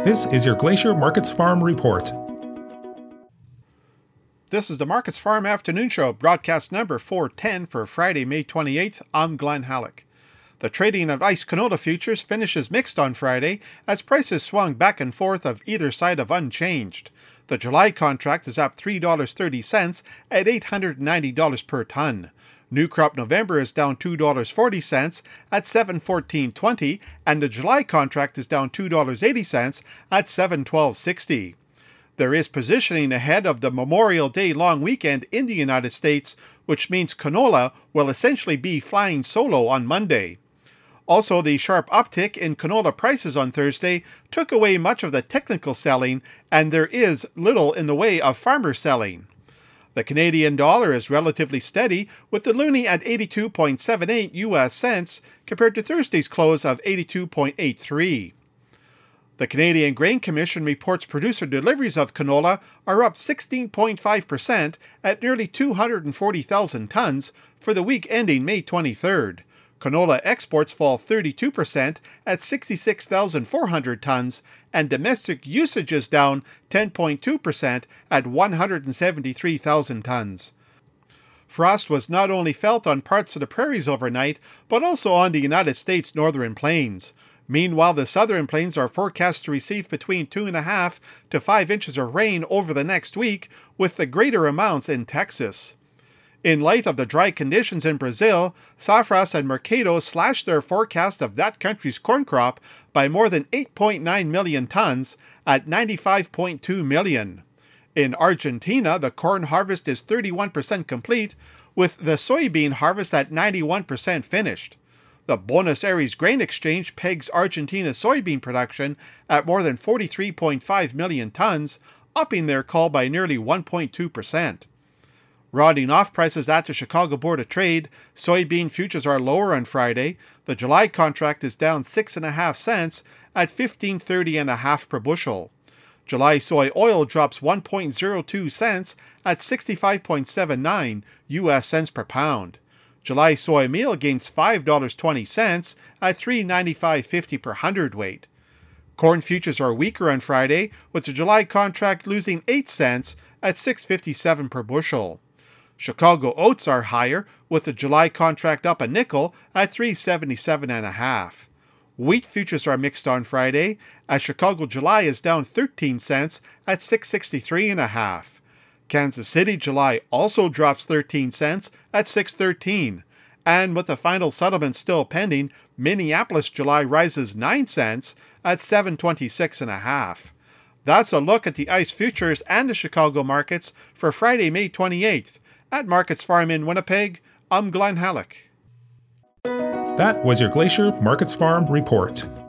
This is your Glacier Markets Farm Report. This is the Markets Farm Afternoon Show, broadcast number 410 for Friday, May 28th. I'm Glenn Halleck. The trading of ICE canola futures finishes mixed on Friday as prices swung back and forth of either side of unchanged. The July contract is up $3.30 at $890 per ton. New crop November is down $2.40 at $714.20, and the July contract is down $2.80 at $712.60. There is positioning ahead of the Memorial Day long weekend in the United States, which means canola will essentially be flying solo on Monday. Also, the sharp uptick in canola prices on Thursday took away much of the technical selling, and there is little in the way of farmer selling. The Canadian dollar is relatively steady, with the loonie at 82.78 US cents compared to Thursday's close of 82.83. The Canadian Grain Commission reports producer deliveries of canola are up 16.5% at nearly 240,000 tons for the week ending May 23rd. Canola exports fall 32% at 66,400 tons, and domestic usage is down 10.2% at 173,000 tons. Frost was not only felt on parts of the prairies overnight, but also on the United States northern plains. Meanwhile, the southern plains are forecast to receive between 2.5 to 5 inches of rain over the next week, with the greater amounts in Texas. In light of the dry conditions in Brazil, Safras and Mercado slashed their forecast of that country's corn crop by more than 8.9 million tons at 95.2 million. In Argentina, the corn harvest is 31% complete, with the soybean harvest at 91% finished. The Buenos Aires Grain Exchange pegs Argentina's soybean production at more than 43.5 million tons, upping their call by nearly 1.2%. Rounding off prices at the Chicago Board of Trade, soybean futures are lower on Friday. The July contract is down 6.5 cents at $15.30.5 per bushel. July soy oil drops 1.02 cents at 65.79 US cents per pound. July soy meal gains $5.20 at $3.9550 per hundredweight. Corn futures are weaker on Friday, with the July contract losing 8 cents at $6.57 per bushel. Chicago oats are higher, with the July contract up a nickel at $3.77.5. Wheat futures are mixed on Friday, as Chicago July is down 13 cents at $6.63.5. Kansas City July also drops 13 cents at $6.13. And with the final settlement still pending, Minneapolis July rises 9 cents at $7.26.5. That's a look at the ICE futures and the Chicago markets for Friday, May 28th. At Markets Farm in Winnipeg, I'm Glenn Halleck. That was your Glacier Markets Farm Report.